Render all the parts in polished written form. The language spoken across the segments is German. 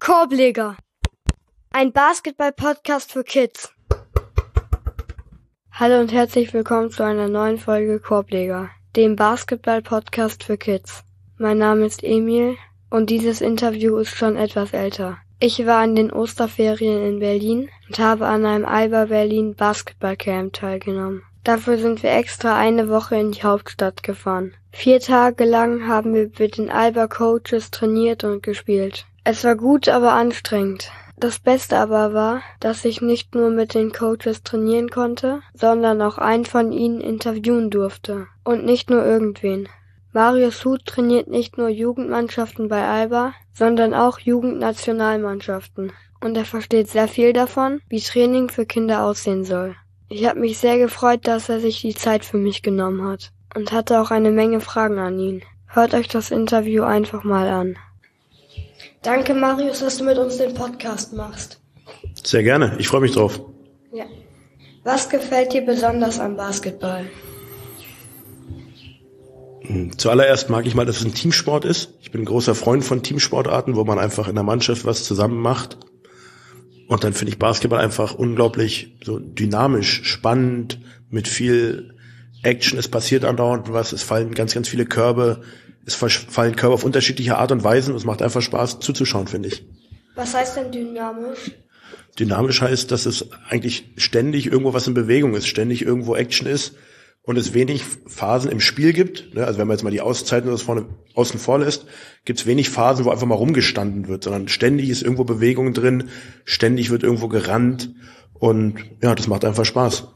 Korbleger, ein Basketball-Podcast für Kids. Hallo und herzlich willkommen zu einer neuen Folge Korbleger, dem Basketball-Podcast für Kids. Mein Name ist Emil und dieses Interview ist schon etwas älter. Ich war in den Osterferien in Berlin und habe an einem Alba Berlin Basketballcamp teilgenommen. Dafür sind wir extra eine Woche in die Hauptstadt gefahren. 4 Tage lang haben wir mit den Alba Coaches trainiert und gespielt. Es war gut, aber anstrengend. Das Beste aber war, dass ich nicht nur mit den Coaches trainieren konnte, sondern auch einen von ihnen interviewen durfte. Und nicht nur irgendwen. Marius Huth trainiert nicht nur Jugendmannschaften bei Alba, sondern auch Jugendnationalmannschaften. Und er versteht sehr viel davon, wie Training für Kinder aussehen soll. Ich habe mich sehr gefreut, dass er sich die Zeit für mich genommen hat und hatte auch eine Menge Fragen an ihn. Hört euch das Interview einfach mal an. Danke, Marius, dass du mit uns den Podcast machst. Sehr gerne, ich freue mich drauf. Ja. Was gefällt dir besonders am Basketball? Zuallererst mag ich mal, dass es ein Teamsport ist. Ich bin ein großer Freund von Teamsportarten, wo man einfach in der Mannschaft was zusammen macht. Und dann finde ich Basketball einfach unglaublich so dynamisch, spannend, mit viel Action. Es passiert andauernd was, es fallen ganz, ganz viele Körbe. Es fallen Körbe auf unterschiedliche Art und Weise. Es macht einfach Spaß zuzuschauen, finde ich. Was heißt denn dynamisch? Dynamisch heißt, dass es eigentlich ständig irgendwo was in Bewegung ist, ständig irgendwo Action ist und es wenig Phasen im Spiel gibt. Also wenn man jetzt mal die Auszeiten außen vor lässt, gibt es wenig Phasen, wo einfach mal rumgestanden wird, sondern ständig ist irgendwo Bewegung drin, ständig wird irgendwo gerannt und ja, das macht einfach Spaß.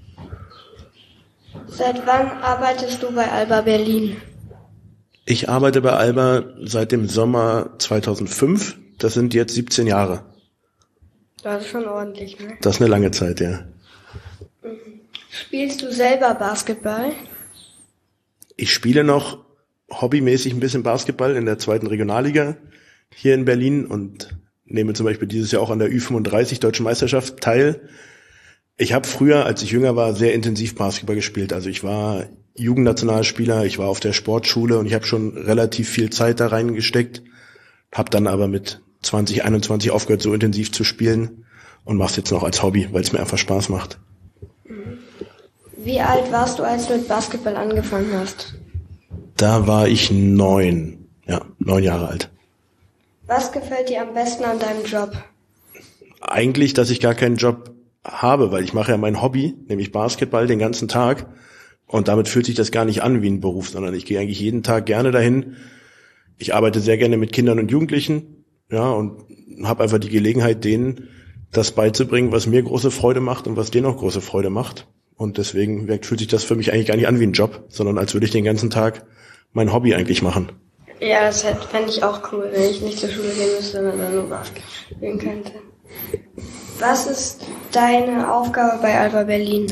Seit wann arbeitest du bei Alba Berlin? Ich arbeite bei Alba seit dem Sommer 2005. Das sind jetzt 17 Jahre. Das ist schon ordentlich, ne? Das ist eine lange Zeit, ja. Spielst du selber Basketball? Ich spiele noch hobbymäßig ein bisschen Basketball in der 2. Regionalliga hier in Berlin und nehme zum Beispiel dieses Jahr auch an der Ü35 Deutschen Meisterschaft teil. Ich habe früher, als ich jünger war, sehr intensiv Basketball gespielt. Also ich war Jugendnationalspieler, ich war auf der Sportschule und ich habe schon relativ viel Zeit da reingesteckt, habe dann aber mit 2021 aufgehört, so intensiv zu spielen und mache es jetzt noch als Hobby, weil es mir einfach Spaß macht. Wie alt warst du, als du mit Basketball angefangen hast? Da war ich 9 Jahre alt. Was gefällt dir am besten an deinem Job? Eigentlich, dass ich gar keinen Job habe, weil ich mache ja mein Hobby, nämlich Basketball, den ganzen Tag. Und damit fühlt sich das gar nicht an wie ein Beruf, sondern ich gehe eigentlich jeden Tag gerne dahin. Ich arbeite sehr gerne mit Kindern und Jugendlichen, ja, und habe einfach die Gelegenheit, denen das beizubringen, was mir große Freude macht und was denen auch große Freude macht. Und deswegen fühlt sich das für mich eigentlich gar nicht an wie ein Job, sondern als würde ich den ganzen Tag mein Hobby eigentlich machen. Ja, das fände ich auch cool, wenn ich nicht zur Schule gehen müsste, sondern nur Basketball spielen könnte. Was ist deine Aufgabe bei Alba Berlin?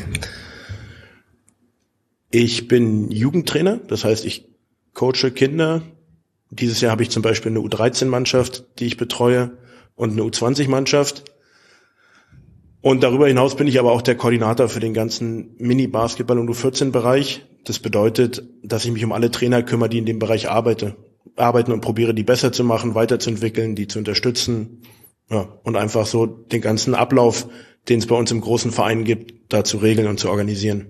Ich bin Jugendtrainer, das heißt, ich coache Kinder. Dieses Jahr habe ich zum Beispiel eine U13-Mannschaft, die ich betreue, und eine U20-Mannschaft. Und darüber hinaus bin ich aber auch der Koordinator für den ganzen Mini-Basketball- und U14-Bereich. Das bedeutet, dass ich mich um alle Trainer kümmere, die in dem Bereich arbeiten und probiere, die besser zu machen, weiterzuentwickeln, die zu unterstützen. Ja, und einfach so den ganzen Ablauf, den es bei uns im großen Verein gibt, da zu regeln und zu organisieren.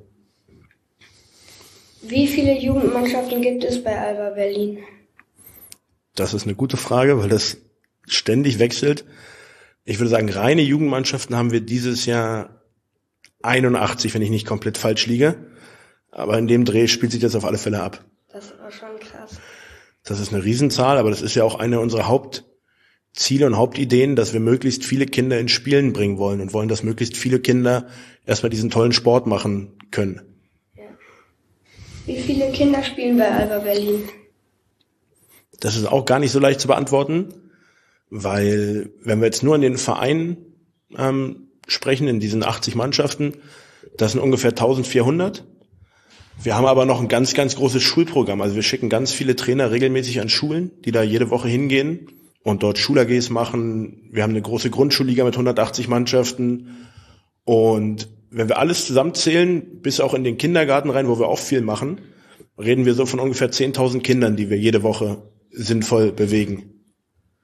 Wie viele Jugendmannschaften gibt es bei Alba Berlin? Das ist eine gute Frage, weil das ständig wechselt. Ich würde sagen, reine Jugendmannschaften haben wir dieses Jahr 81, wenn ich nicht komplett falsch liege. Aber in dem Dreh spielt sich das auf alle Fälle ab. Das war schon krass. Das ist eine Riesenzahl, aber das ist ja auch eine unserer Hauptziele und Hauptideen, dass wir möglichst viele Kinder ins Spielen bringen wollen und wollen, dass möglichst viele Kinder erstmal diesen tollen Sport machen können. Ja. Wie viele Kinder spielen bei Alba Berlin? Das ist auch gar nicht so leicht zu beantworten, weil wenn wir jetzt nur an den Verein sprechen, in diesen 80 Mannschaften, das sind ungefähr 1400. Wir haben aber noch ein ganz, ganz großes Schulprogramm. Also wir schicken ganz viele Trainer regelmäßig an Schulen, die da jede Woche hingehen und dort Schul-AGs machen. Wir haben eine große Grundschulliga mit 180 Mannschaften. Und wenn wir alles zusammenzählen, bis auch in den Kindergarten rein, wo wir auch viel machen, reden wir so von ungefähr 10.000 Kindern, die wir jede Woche sinnvoll bewegen. Das ist aber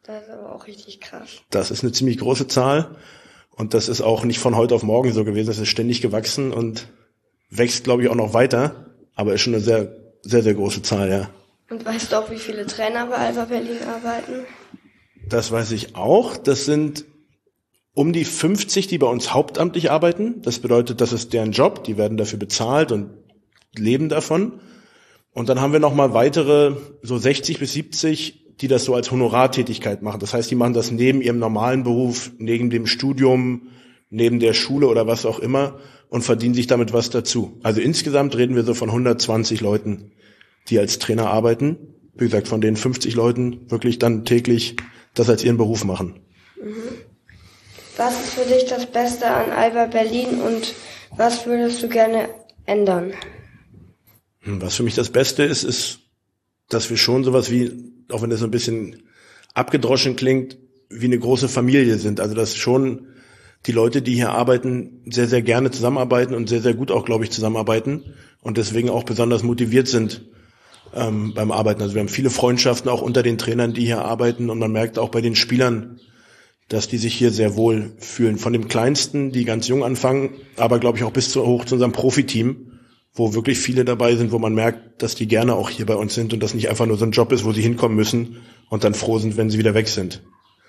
aber auch richtig krass. Das ist eine ziemlich große Zahl und das ist auch nicht von heute auf morgen so gewesen. Das ist ständig gewachsen und wächst, glaube ich, auch noch weiter, aber ist schon eine sehr, sehr, sehr große Zahl, ja. Und weißt du auch, wie viele Trainer bei Alba Berlin arbeiten? Das weiß ich auch. Das sind um die 50, die bei uns hauptamtlich arbeiten. Das bedeutet, das ist deren Job. Die werden dafür bezahlt und leben davon. Und dann haben wir nochmal weitere so 60 bis 70, die das so als Honorartätigkeit machen. Das heißt, die machen das neben ihrem normalen Beruf, neben dem Studium, neben der Schule oder was auch immer und verdienen sich damit was dazu. Also insgesamt reden wir so von 120 Leuten, die als Trainer arbeiten. Wie gesagt, von den 50 Leuten wirklich dann täglich das als ihren Beruf machen. Was ist für dich das Beste an Alba Berlin und was würdest du gerne ändern? Was für mich das Beste ist, ist, dass wir schon sowas wie, auch wenn das so ein bisschen abgedroschen klingt, wie eine große Familie sind. Also dass schon die Leute, die hier arbeiten, sehr, sehr gerne zusammenarbeiten und sehr, sehr gut auch, glaube ich, zusammenarbeiten und deswegen auch besonders motiviert sind beim Arbeiten. Also wir haben viele Freundschaften auch unter den Trainern, die hier arbeiten und man merkt auch bei den Spielern, dass die sich hier sehr wohl fühlen. Von dem Kleinsten, die ganz jung anfangen, aber glaube ich auch bis hoch zu unserem Profiteam, wo wirklich viele dabei sind, wo man merkt, dass die gerne auch hier bei uns sind und das nicht einfach nur so ein Job ist, wo sie hinkommen müssen und dann froh sind, wenn sie wieder weg sind.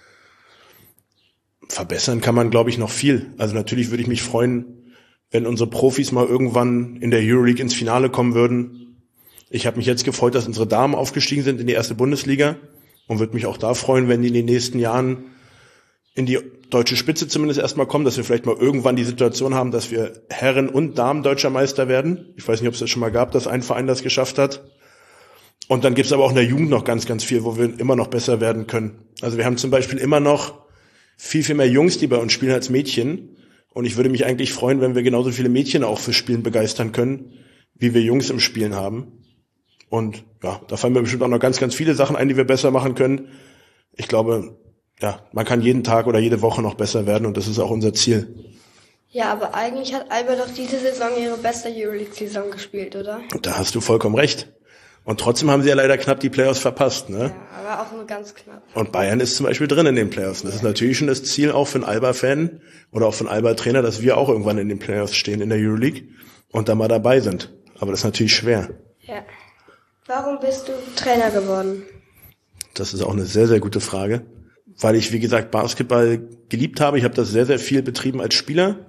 Verbessern kann man, glaube ich, noch viel. Also natürlich würde ich mich freuen, wenn unsere Profis mal irgendwann in der Euroleague ins Finale kommen würden. Ich habe mich jetzt gefreut, dass unsere Damen aufgestiegen sind in die erste Bundesliga und würde mich auch da freuen, wenn die in den nächsten Jahren in die deutsche Spitze zumindest erstmal kommen, dass wir vielleicht mal irgendwann die Situation haben, dass wir Herren- und Damen deutscher Meister werden. Ich weiß nicht, ob es das schon mal gab, dass ein Verein das geschafft hat. Und dann gibt es aber auch in der Jugend noch ganz, ganz viel, wo wir immer noch besser werden können. Also wir haben zum Beispiel immer noch viel, viel mehr Jungs, die bei uns spielen als Mädchen. Und ich würde mich eigentlich freuen, wenn wir genauso viele Mädchen auch fürs Spielen begeistern können, wie wir Jungs im Spielen haben. Und ja, da fallen mir bestimmt auch noch ganz, ganz viele Sachen ein, die wir besser machen können. Ich glaube, ja, man kann jeden Tag oder jede Woche noch besser werden und das ist auch unser Ziel. Ja, aber eigentlich hat Alba doch diese Saison ihre beste Euroleague-Saison gespielt, oder? Da hast du vollkommen recht. Und trotzdem haben sie ja leider knapp die Playoffs verpasst, ne? Ja, aber auch nur ganz knapp. Und Bayern ist zum Beispiel drin in den Playoffs. Das ist natürlich schon das Ziel auch für einen Alba-Fan oder auch für einen Alba-Trainer, dass wir auch irgendwann in den Playoffs stehen in der Euroleague und da mal dabei sind. Aber das ist natürlich schwer. Ja. Warum bist du Trainer geworden? Das ist auch eine sehr, sehr gute Frage. Weil ich, wie gesagt, Basketball geliebt habe. Ich habe das sehr, sehr viel betrieben als Spieler.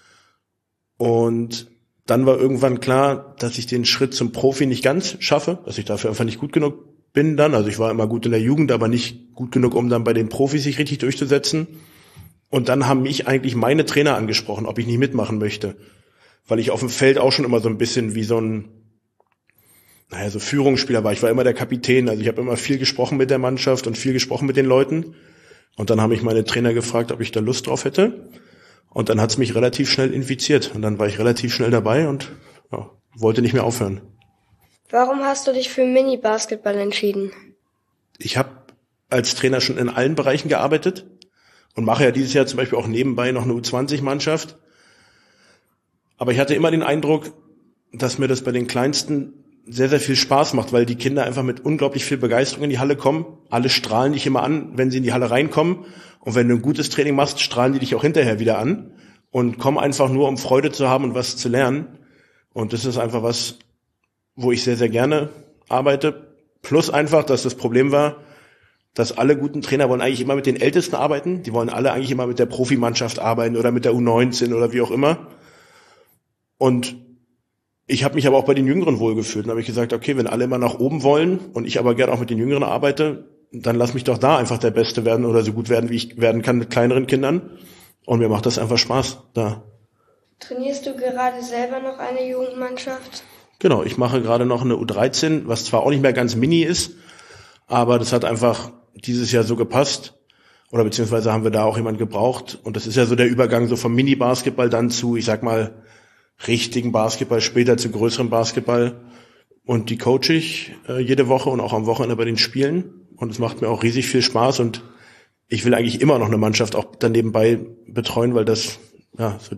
Und dann war irgendwann klar, dass ich den Schritt zum Profi nicht ganz schaffe, dass ich dafür einfach nicht gut genug bin dann. Also ich war immer gut in der Jugend, aber nicht gut genug, um dann bei den Profis sich richtig durchzusetzen. Und dann haben mich eigentlich meine Trainer angesprochen, ob ich nicht mitmachen möchte. Weil ich auf dem Feld auch schon immer so ein bisschen wie so ein, so Führungsspieler war. Ich war immer der Kapitän. Also ich habe immer viel gesprochen mit der Mannschaft und viel gesprochen mit den Leuten. Und dann haben mich meine Trainer gefragt, ob ich da Lust drauf hätte. Und dann hat es mich relativ schnell infiziert. Und dann war ich relativ schnell dabei und ja, wollte nicht mehr aufhören. Warum hast du dich für Mini-Basketball entschieden? Ich habe als Trainer schon in allen Bereichen gearbeitet und mache ja dieses Jahr zum Beispiel auch nebenbei noch eine U20-Mannschaft. Aber ich hatte immer den Eindruck, dass mir das bei den Kleinsten sehr, sehr viel Spaß macht, weil die Kinder einfach mit unglaublich viel Begeisterung in die Halle kommen. Alle strahlen dich immer an, wenn sie in die Halle reinkommen. Und wenn du ein gutes Training machst, strahlen die dich auch hinterher wieder an und kommen einfach nur, um Freude zu haben und was zu lernen. Und das ist einfach was, wo ich sehr, sehr gerne arbeite. Plus einfach, dass das Problem war, dass alle guten Trainer wollen eigentlich immer mit den Ältesten arbeiten. Die wollen alle eigentlich immer mit der Profimannschaft arbeiten oder mit der U19 oder wie auch immer. Und ich habe mich aber auch bei den Jüngeren wohlgefühlt. Und habe ich gesagt, okay, wenn alle immer nach oben wollen und ich aber gerne auch mit den Jüngeren arbeite, dann lass mich doch da einfach der Beste werden oder so gut werden, wie ich werden kann mit kleineren Kindern. Und mir macht das einfach Spaß da. Trainierst du gerade selber noch eine Jugendmannschaft? Genau, ich mache gerade noch eine U13, was zwar auch nicht mehr ganz mini ist, aber das hat einfach dieses Jahr so gepasst. Oder beziehungsweise haben wir da auch jemanden gebraucht. Und das ist ja so der Übergang so vom Mini-Basketball dann zu, ich sag mal, richtigen Basketball, später zu größerem Basketball. Und die coache ich jede Woche und auch am Wochenende bei den Spielen. Und es macht mir auch riesig viel Spaß. Und ich will eigentlich immer noch eine Mannschaft auch dann nebenbei betreuen, weil das ja so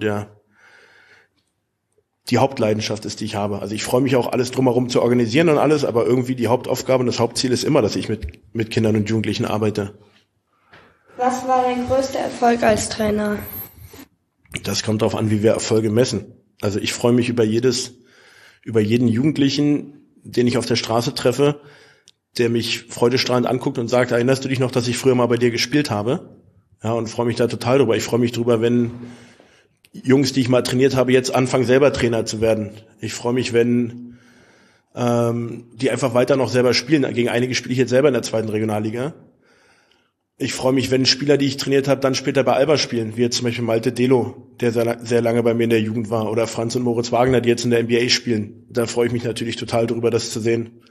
die Hauptleidenschaft ist, die ich habe. Also ich freue mich auch, alles drumherum zu organisieren und alles, aber irgendwie die Hauptaufgabe und das Hauptziel ist immer, dass ich mit Kindern und Jugendlichen arbeite. Was war dein größter Erfolg als Trainer? Das kommt darauf an, wie wir Erfolge messen. Also ich freue mich über jeden Jugendlichen, den ich auf der Straße treffe, der mich freudestrahlend anguckt und sagt, erinnerst du dich noch, dass ich früher mal bei dir gespielt habe? Ja, und freue mich da total drüber. Ich freue mich drüber, wenn Jungs, die ich mal trainiert habe, jetzt anfangen, selber Trainer zu werden. Ich freue mich, wenn die einfach weiter noch selber spielen. Gegen einige spiele ich jetzt selber in der 2. Regionalliga. Ich freue mich, wenn Spieler, die ich trainiert habe, dann später bei Alba spielen, wie jetzt zum Beispiel Malte Delo, der sehr lange bei mir in der Jugend war, oder Franz und Moritz Wagner, die jetzt in der NBA spielen. Da freue ich mich natürlich total drüber, das zu sehen.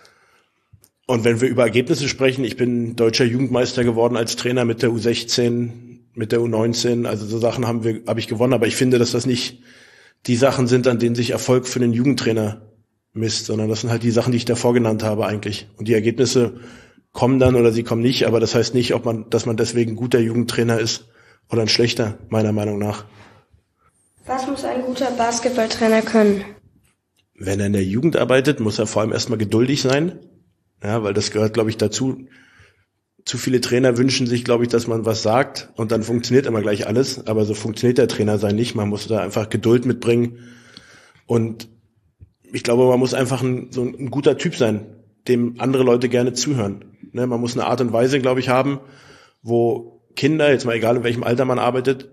Und wenn wir über Ergebnisse sprechen, ich bin deutscher Jugendmeister geworden als Trainer mit der U16, mit der U19, also so Sachen habe ich gewonnen, aber ich finde, dass das nicht die Sachen sind, an denen sich Erfolg für einen Jugendtrainer misst, sondern das sind halt die Sachen, die ich davor genannt habe eigentlich. Und die Ergebnisse kommen dann oder sie kommen nicht, aber das heißt nicht, dass man deswegen ein guter Jugendtrainer ist oder ein schlechter, meiner Meinung nach. Was muss ein guter Basketballtrainer können? Wenn er in der Jugend arbeitet, muss er vor allem erstmal geduldig sein. Ja, weil das gehört, glaube ich, dazu. Zu viele Trainer wünschen sich, glaube ich, dass man was sagt und dann funktioniert immer gleich alles. Aber so funktioniert der Trainer sein nicht. Man muss da einfach Geduld mitbringen. Und ich glaube, man muss einfach so ein guter Typ sein, dem andere Leute gerne zuhören. Ne, man muss eine Art und Weise, glaube ich, haben, wo Kinder, jetzt mal egal in welchem Alter man arbeitet,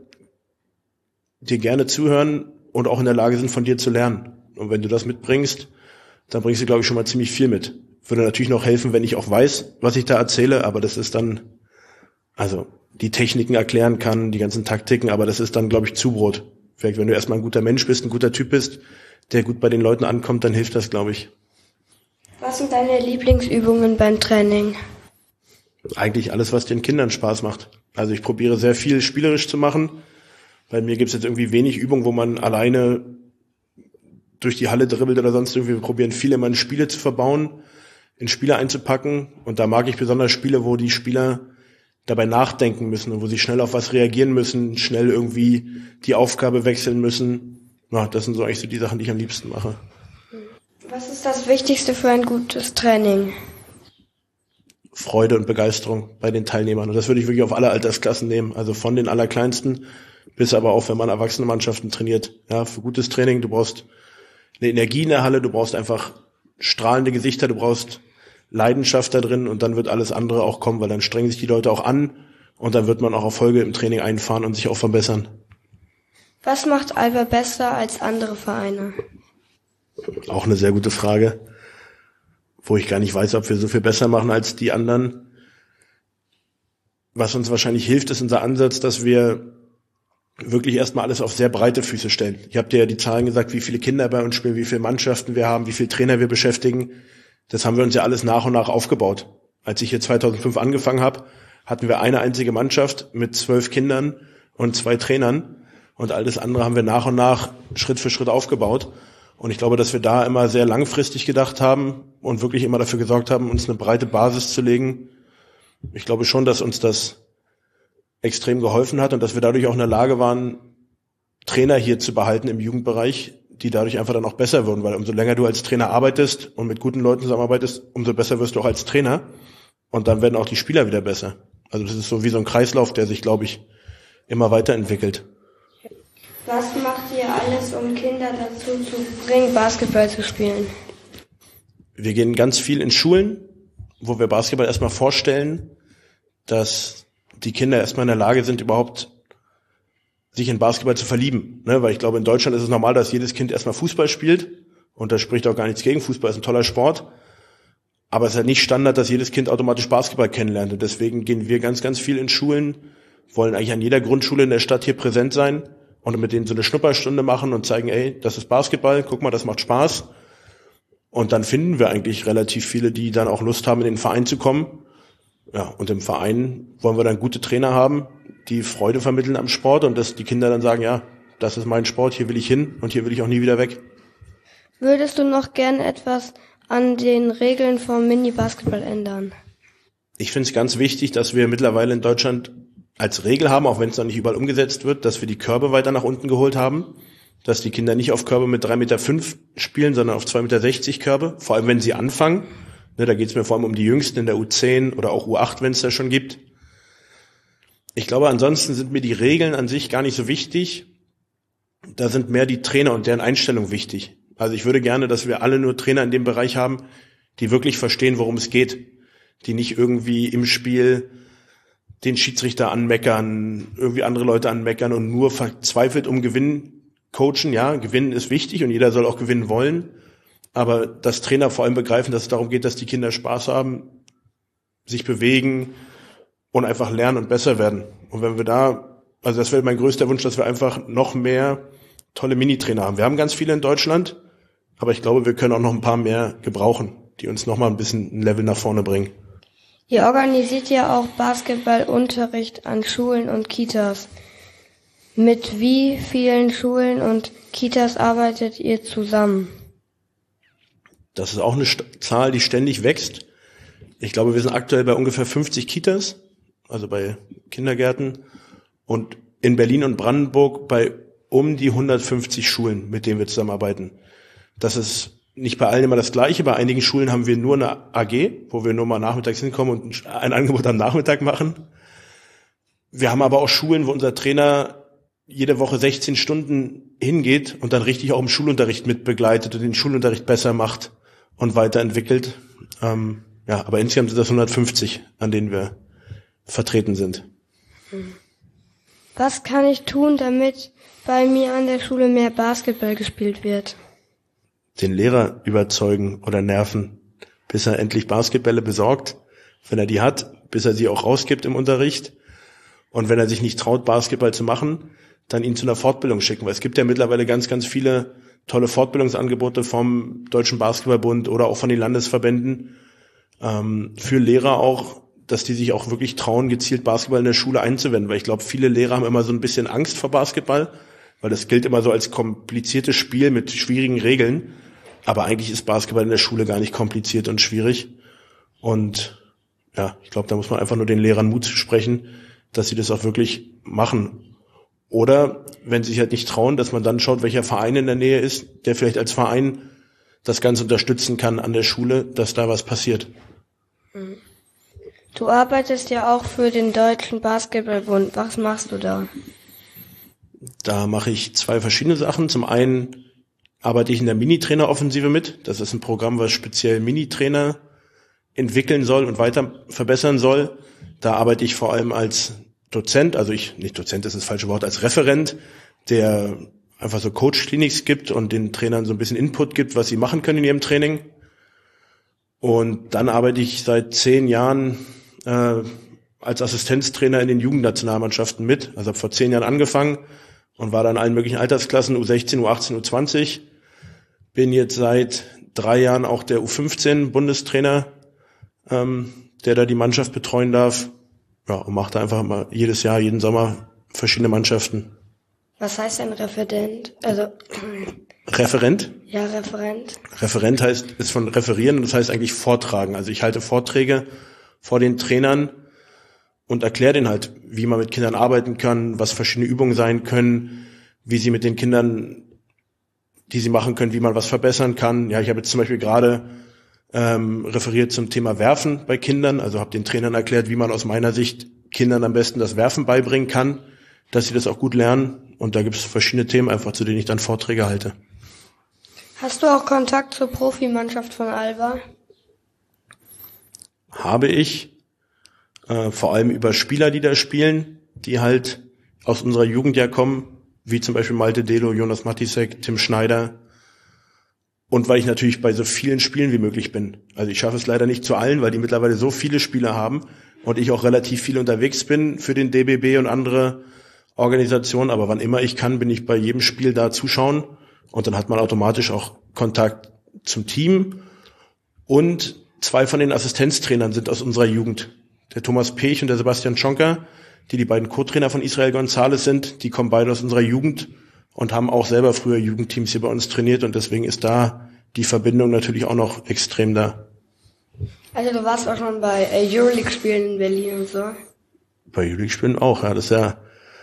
dir gerne zuhören und auch in der Lage sind, von dir zu lernen. Und wenn du das mitbringst, dann bringst du, glaube ich, schon mal ziemlich viel mit. Würde natürlich noch helfen, wenn ich auch weiß, was ich da erzähle, aber das ist dann, also die Techniken erklären kann, die ganzen Taktiken, aber das ist dann, glaube ich, Zubrot. Vielleicht, wenn du erstmal ein guter Mensch bist, ein guter Typ bist, der gut bei den Leuten ankommt, dann hilft das, glaube ich. Was sind deine Lieblingsübungen beim Training? Eigentlich alles, was den Kindern Spaß macht. Also ich probiere sehr viel spielerisch zu machen. Bei mir gibt es jetzt irgendwie wenig Übungen, wo man alleine durch die Halle dribbelt oder sonst irgendwie. Wir probieren viele mal Spiele zu verbauen, in Spiele einzupacken. Und da mag ich besonders Spiele, wo die Spieler dabei nachdenken müssen und wo sie schnell auf was reagieren müssen, schnell irgendwie die Aufgabe wechseln müssen. Ja, das sind so eigentlich so die Sachen, die ich am liebsten mache. Was ist das Wichtigste für ein gutes Training? Freude und Begeisterung bei den Teilnehmern. Und das würde ich wirklich auf alle Altersklassen nehmen. Also von den Allerkleinsten bis aber auch, wenn man erwachsene Mannschaften trainiert. Ja, für gutes Training, du brauchst eine Energie in der Halle, du brauchst einfach strahlende Gesichter, du brauchst Leidenschaft da drin und dann wird alles andere auch kommen, weil dann strengen sich die Leute auch an und dann wird man auch Erfolge im Training einfahren und sich auch verbessern. Was macht Alba besser als andere Vereine? Auch eine sehr gute Frage, wo ich gar nicht weiß, ob wir so viel besser machen als die anderen. Was uns wahrscheinlich hilft, ist unser Ansatz, dass wir wirklich erstmal alles auf sehr breite Füße stellen. Ich habe dir ja die Zahlen gesagt, wie viele Kinder bei uns spielen, wie viele Mannschaften wir haben, wie viele Trainer wir beschäftigen. Das haben wir uns ja alles nach und nach aufgebaut. Als ich hier 2005 angefangen habe, hatten wir eine einzige Mannschaft mit 12 Kindern und 2 Trainern. Und alles andere haben wir nach und nach Schritt für Schritt aufgebaut. Und ich glaube, dass wir da immer sehr langfristig gedacht haben und wirklich immer dafür gesorgt haben, uns eine breite Basis zu legen. Ich glaube schon, dass uns das extrem geholfen hat und dass wir dadurch auch in der Lage waren, Trainer hier zu behalten im Jugendbereich, die dadurch einfach dann auch besser würden, weil umso länger du als Trainer arbeitest und mit guten Leuten zusammenarbeitest, umso besser wirst du auch als Trainer und dann werden auch die Spieler wieder besser. Also das ist so wie so ein Kreislauf, der sich, glaube ich, immer weiterentwickelt. Was macht ihr alles, um Kinder dazu zu bringen, Basketball zu spielen? Wir gehen ganz viel in Schulen, wo wir Basketball erstmal vorstellen, dass die Kinder erstmal in der Lage sind, überhaupt sich in Basketball zu verlieben. Ne? Weil ich glaube, in Deutschland ist es normal, dass jedes Kind erstmal Fußball spielt. Und da spricht auch gar nichts gegen. Fußball ist ein toller Sport. Aber es ist halt nicht Standard, dass jedes Kind automatisch Basketball kennenlernt. Und deswegen gehen wir ganz, ganz viel in Schulen, wollen eigentlich an jeder Grundschule in der Stadt hier präsent sein und mit denen so eine Schnupperstunde machen und zeigen, ey, das ist Basketball, guck mal, das macht Spaß. Und dann finden wir eigentlich relativ viele, die dann auch Lust haben, in den Verein zu kommen. Ja, und im Verein wollen wir dann gute Trainer haben, die Freude vermitteln am Sport und dass die Kinder dann sagen, ja, das ist mein Sport, hier will ich hin und hier will ich auch nie wieder weg. Würdest du noch gern etwas an den Regeln vom Mini-Basketball ändern? Ich finde es ganz wichtig, dass wir mittlerweile in Deutschland als Regel haben, auch wenn es noch nicht überall umgesetzt wird, dass wir die Körbe weiter nach unten geholt haben, dass die Kinder nicht auf Körbe mit 3,5 Meter spielen, sondern auf 2,60 Meter Körbe, vor allem wenn sie anfangen. Ne, da geht es mir vor allem um die Jüngsten in der U10 oder auch U8, wenn es da schon gibt. Ich glaube, ansonsten sind mir die Regeln an sich gar nicht so wichtig. Da sind mehr die Trainer und deren Einstellung wichtig. Also ich würde gerne, dass wir alle nur Trainer in dem Bereich haben, die wirklich verstehen, worum es geht. Die nicht irgendwie im Spiel den Schiedsrichter anmeckern, irgendwie andere Leute anmeckern und nur verzweifelt um Gewinn coachen. Ja, Gewinnen ist wichtig und jeder soll auch gewinnen wollen. Aber dass Trainer vor allem begreifen, dass es darum geht, dass die Kinder Spaß haben, sich bewegen und einfach lernen und besser werden. Und wenn wir da, also das wäre mein größter Wunsch, dass wir einfach noch mehr tolle Minitrainer haben. Wir haben ganz viele in Deutschland, aber ich glaube, wir können auch noch ein paar mehr gebrauchen, die uns noch mal ein bisschen ein Level nach vorne bringen. Ihr organisiert ja auch Basketballunterricht an Schulen und Kitas. Mit wie vielen Schulen und Kitas arbeitet ihr zusammen? Das ist auch eine Zahl, die ständig wächst. Ich glaube, wir sind aktuell bei ungefähr 50 Kitas, also bei Kindergärten, und in Berlin und Brandenburg bei um die 150 Schulen, mit denen wir zusammenarbeiten. Das ist nicht bei allen immer das Gleiche. Bei einigen Schulen haben wir nur eine AG, wo wir nur mal nachmittags hinkommen und ein Angebot am Nachmittag machen. Wir haben aber auch Schulen, wo unser Trainer jede Woche 16 Stunden hingeht und dann richtig auch im Schulunterricht mit begleitet und den Schulunterricht besser macht und weiterentwickelt. Aber insgesamt sind das 150, an denen wir vertreten sind. Was kann ich tun, damit bei mir an der Schule mehr Basketball gespielt wird? Den Lehrer überzeugen oder nerven, bis er endlich Basketbälle besorgt, wenn er die hat, bis er sie auch rausgibt im Unterricht. Und wenn er sich nicht traut, Basketball zu machen, dann ihn zu einer Fortbildung schicken. Weil es gibt ja mittlerweile ganz, ganz viele tolle Fortbildungsangebote vom Deutschen Basketballbund oder auch von den Landesverbänden für Lehrer auch, dass die sich auch wirklich trauen, gezielt Basketball in der Schule einzuwenden. Weil ich glaube, viele Lehrer haben immer so ein bisschen Angst vor Basketball, weil das gilt immer so als kompliziertes Spiel mit schwierigen Regeln. Aber eigentlich ist Basketball in der Schule gar nicht kompliziert und schwierig. Und ja, ich glaube, da muss man einfach nur den Lehrern Mut sprechen, dass sie das auch wirklich machen. Oder wenn sie sich halt nicht trauen, dass man dann schaut, welcher Verein in der Nähe ist, der vielleicht als Verein das Ganze unterstützen kann an der Schule, dass da was passiert. Du arbeitest ja auch für den Deutschen Basketballbund. Was machst du da? Da mache ich 2 verschiedene Sachen. Zum einen arbeite ich in der Minitrainer-Offensive mit. Das ist ein Programm, was speziell Minitrainer entwickeln soll und weiter verbessern soll. Da arbeite ich vor allem als Dozent, nicht Dozent ist das falsche Wort, als Referent, der einfach so Coach-Clinics gibt und den Trainern so ein bisschen Input gibt, was sie machen können in ihrem Training. Und dann arbeite ich seit 10 Jahren als Assistenztrainer in den Jugendnationalmannschaften mit. Also habe vor 10 Jahren angefangen und war dann in allen möglichen Altersklassen, U16, U18, U20. Bin jetzt seit 3 Jahren auch der U15-Bundestrainer, der da die Mannschaft betreuen darf. Ja, und macht da einfach mal jedes Jahr, jeden Sommer verschiedene Mannschaften. Was heißt ein Referent? Referent? Ja, Referent. Referent ist von referieren, das heißt eigentlich vortragen. Also ich halte Vorträge vor den Trainern und erkläre denen halt, wie man mit Kindern arbeiten kann, was verschiedene Übungen sein können, wie sie mit den Kindern, die sie machen können, wie man was verbessern kann. Ja, ich habe jetzt zum Beispiel gerade referiert zum Thema Werfen bei Kindern, also habe den Trainern erklärt, wie man aus meiner Sicht Kindern am besten das Werfen beibringen kann, dass sie das auch gut lernen. Und da gibt es verschiedene Themen einfach, zu denen ich dann Vorträge halte. Hast du auch Kontakt zur Profimannschaft von Alba? Habe ich, vor allem über Spieler, die da spielen, die halt aus unserer Jugend ja kommen, wie zum Beispiel Malte Delo, Jonas Matisek, Tim Schneider. Und weil ich natürlich bei so vielen Spielen wie möglich bin. Also ich schaffe es leider nicht zu allen, weil die mittlerweile so viele Spieler haben und ich auch relativ viel unterwegs bin für den DBB und andere Organisationen. Aber wann immer ich kann, bin ich bei jedem Spiel da zuschauen. Und dann hat man automatisch auch Kontakt zum Team. Und 2 von den Assistenztrainern sind aus unserer Jugend. Der Thomas Pech und der Sebastian Schonker, die beiden Co-Trainer von Israel González sind, die kommen beide aus unserer Jugend und haben auch selber früher Jugendteams hier bei uns trainiert. Und deswegen ist da die Verbindung natürlich auch noch extrem da. Also du warst auch schon bei Euroleague-Spielen in Berlin und so? Bei Euroleague-Spielen auch, ja. Das ist ja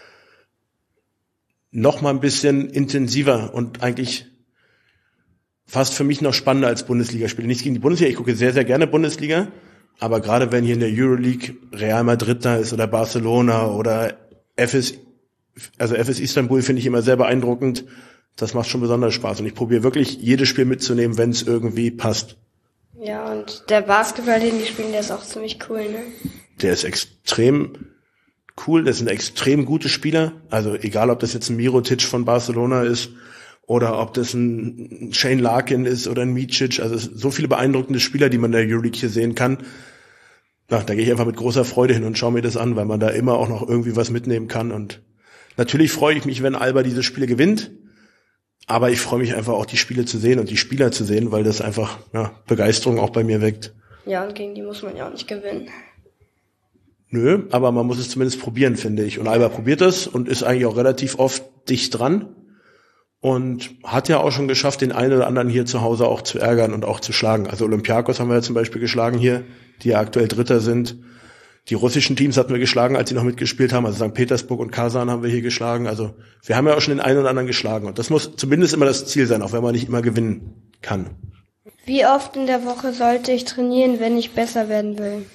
noch mal ein bisschen intensiver und eigentlich fast für mich noch spannender als Bundesligaspiele. Nichts gegen die Bundesliga, ich gucke sehr, sehr gerne Bundesliga, Aber gerade wenn hier in der Euroleague Real Madrid da ist oder Barcelona oder FS Istanbul, finde ich immer sehr beeindruckend. Das macht schon besonders Spaß. Und ich probiere wirklich jedes Spiel mitzunehmen, wenn es irgendwie passt. Ja, und der Basketball, den die spielen, der ist auch ziemlich cool, ne? Der ist extrem cool. Das sind extrem gute Spieler. Also egal, ob das jetzt ein Mirotic von Barcelona ist oder ob das ein Shane Larkin ist oder ein Micic. Also so viele beeindruckende Spieler, die man in der Euroleague hier sehen kann. Da gehe ich einfach mit großer Freude hin und schaue mir das an, weil man da immer auch noch irgendwie was mitnehmen kann. Und natürlich freue ich mich, wenn Alba diese Spiele gewinnt. Aber ich freue mich einfach auch, die Spiele zu sehen und die Spieler zu sehen, weil das einfach Begeisterung auch bei mir weckt. Ja, und gegen die muss man ja auch nicht gewinnen. Nö, aber man muss es zumindest probieren, finde ich. Und Alba probiert es und ist eigentlich auch relativ oft dicht dran. Und hat ja auch schon geschafft, den einen oder anderen hier zu Hause auch zu ärgern und auch zu schlagen. Also Olympiakos haben wir ja zum Beispiel geschlagen hier, die ja aktuell Dritter sind. Die russischen Teams hatten wir geschlagen, als sie noch mitgespielt haben. Also St. Petersburg und Kasan haben wir hier geschlagen. Also wir haben ja auch schon den einen oder anderen geschlagen. Und das muss zumindest immer das Ziel sein, auch wenn man nicht immer gewinnen kann. Wie oft in der Woche sollte ich trainieren, wenn ich besser werden will?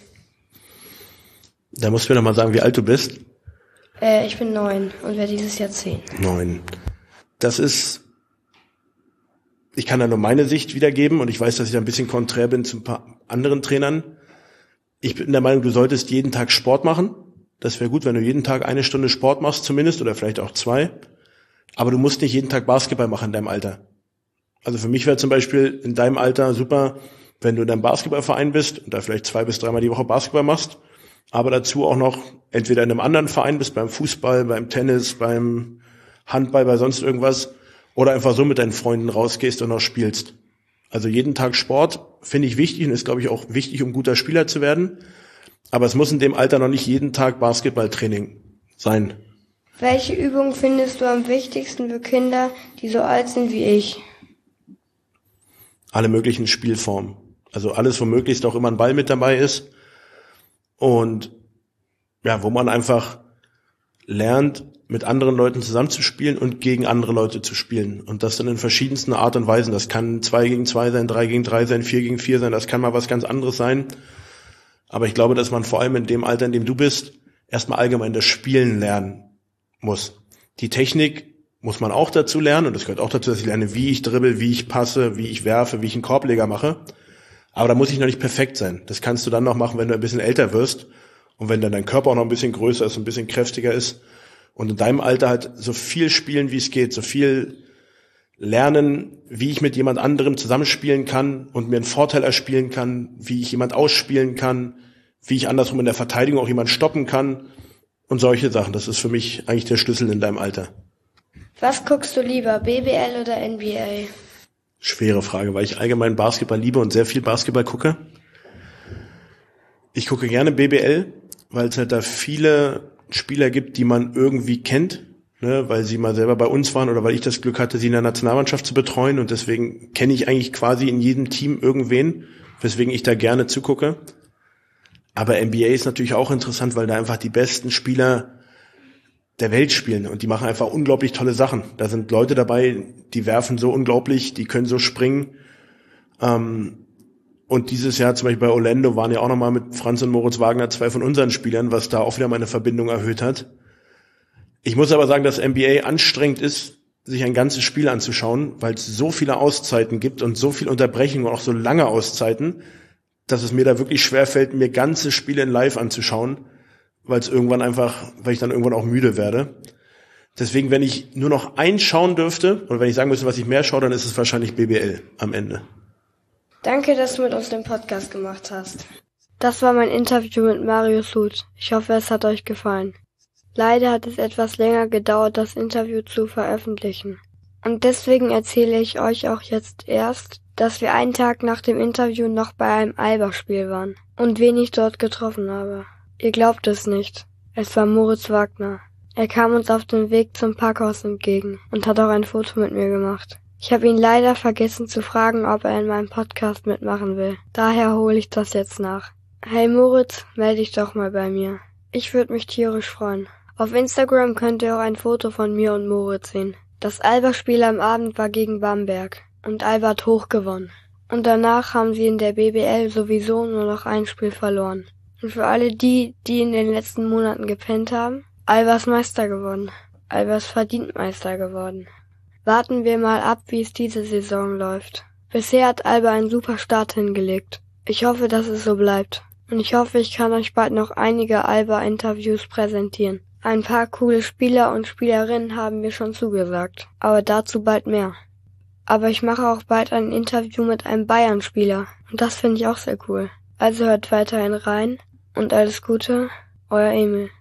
Da musst du mir noch mal sagen, wie alt du bist. Ich bin 9 und werde dieses Jahr 10. 9. Das ist, ich kann da nur meine Sicht wiedergeben und ich weiß, dass ich da ein bisschen konträr bin zu ein paar anderen Trainern. Ich bin der Meinung, du solltest jeden Tag Sport machen. Das wäre gut, wenn du jeden Tag 1 Stunde Sport machst zumindest oder vielleicht auch 2. Aber du musst nicht jeden Tag Basketball machen in deinem Alter. Also für mich wäre zum Beispiel in deinem Alter super, wenn du in deinem Basketballverein bist und da vielleicht 2 bis 3 Mal die Woche Basketball machst, aber dazu auch noch entweder in einem anderen Verein bist, beim Fußball, beim Tennis, beim Handball, bei sonst irgendwas, oder einfach so mit deinen Freunden rausgehst und noch spielst. Also jeden Tag Sport finde ich wichtig und ist, glaube ich, auch wichtig, um guter Spieler zu werden. Aber es muss in dem Alter noch nicht jeden Tag Basketballtraining sein. Welche Übung findest du am wichtigsten für Kinder, die so alt sind wie ich? Alle möglichen Spielformen. Also alles, wo möglichst auch immer ein Ball mit dabei ist. Und ja, wo man einfach lernt, mit anderen Leuten zusammenzuspielen und gegen andere Leute zu spielen. Und das dann in verschiedensten Art und Weisen. Das kann 2 gegen 2 sein, 3 gegen 3 sein, 4 gegen 4 sein. Das kann mal was ganz anderes sein. Aber ich glaube, dass man vor allem in dem Alter, in dem du bist, erstmal allgemein das Spielen lernen muss. Die Technik muss man auch dazu lernen. Und das gehört auch dazu, dass ich lerne, wie ich dribbel, wie ich passe, wie ich werfe, wie ich einen Korbleger mache. Aber da muss ich noch nicht perfekt sein. Das kannst du dann noch machen, wenn du ein bisschen älter wirst. Und wenn dann dein Körper auch noch ein bisschen größer ist, ein bisschen kräftiger ist. Und in deinem Alter halt so viel spielen, wie es geht, so viel lernen, wie ich mit jemand anderem zusammenspielen kann und mir einen Vorteil erspielen kann, wie ich jemand ausspielen kann, wie ich andersrum in der Verteidigung auch jemand stoppen kann und solche Sachen. Das ist für mich eigentlich der Schlüssel in deinem Alter. Was guckst du lieber, BBL oder NBA? Schwere Frage, weil ich allgemein Basketball liebe und sehr viel Basketball gucke. Ich gucke gerne BBL, weil es halt da viele Spieler gibt, die man irgendwie kennt, ne, weil sie mal selber bei uns waren oder weil ich das Glück hatte, sie in der Nationalmannschaft zu betreuen und deswegen kenne ich eigentlich quasi in jedem Team irgendwen, weswegen ich da gerne zugucke. Aber NBA ist natürlich auch interessant, weil da einfach die besten Spieler der Welt spielen und die machen einfach unglaublich tolle Sachen. Da sind Leute dabei, die werfen so unglaublich, die können so springen. Und dieses Jahr zum Beispiel bei Orlando waren ja auch nochmal mit Franz und Moritz Wagner 2 von unseren Spielern, was da auch wieder meine Verbindung erhöht hat. Ich muss aber sagen, dass NBA anstrengend ist, sich ein ganzes Spiel anzuschauen, weil es so viele Auszeiten gibt und so viel Unterbrechungen und auch so lange Auszeiten, dass es mir da wirklich schwerfällt, mir ganze Spiele in Live anzuschauen, weil ich dann irgendwann auch müde werde. Deswegen, wenn ich nur noch eins schauen dürfte, oder wenn ich sagen müsste, was ich mehr schaue, dann ist es wahrscheinlich BBL am Ende. Danke, dass du mit uns den Podcast gemacht hast. Das war mein Interview mit Marius Huth. Ich hoffe, es hat euch gefallen. Leider hat es etwas länger gedauert, das Interview zu veröffentlichen. Und deswegen erzähle ich euch auch jetzt erst, dass wir einen Tag nach dem Interview noch bei einem Alba-Spiel waren und wen ich dort getroffen habe. Ihr glaubt es nicht. Es war Moritz Wagner. Er kam uns auf dem Weg zum Parkhaus entgegen und hat auch ein Foto mit mir gemacht. Ich habe ihn leider vergessen zu fragen, ob er in meinem Podcast mitmachen will. Daher hole ich das jetzt nach. Hey Moritz, melde dich doch mal bei mir. Ich würde mich tierisch freuen. Auf Instagram könnt ihr auch ein Foto von mir und Moritz sehen. Das Alba-Spiel am Abend war gegen Bamberg und Alba hat hoch gewonnen. Und danach haben sie in der BBL sowieso nur noch ein Spiel verloren. Und für alle die in den letzten Monaten gepennt haben, Alba ist Meister geworden. Alba ist verdient Meister geworden. Warten wir mal ab, wie es diese Saison läuft. Bisher hat Alba einen super Start hingelegt. Ich hoffe, dass es so bleibt. Und ich hoffe, ich kann euch bald noch einige Alba-Interviews präsentieren. Ein paar coole Spieler und Spielerinnen haben mir schon zugesagt. Aber dazu bald mehr. Aber ich mache auch bald ein Interview mit einem Bayern-Spieler. Und das finde ich auch sehr cool. Also hört weiterhin rein und alles Gute, euer Emil.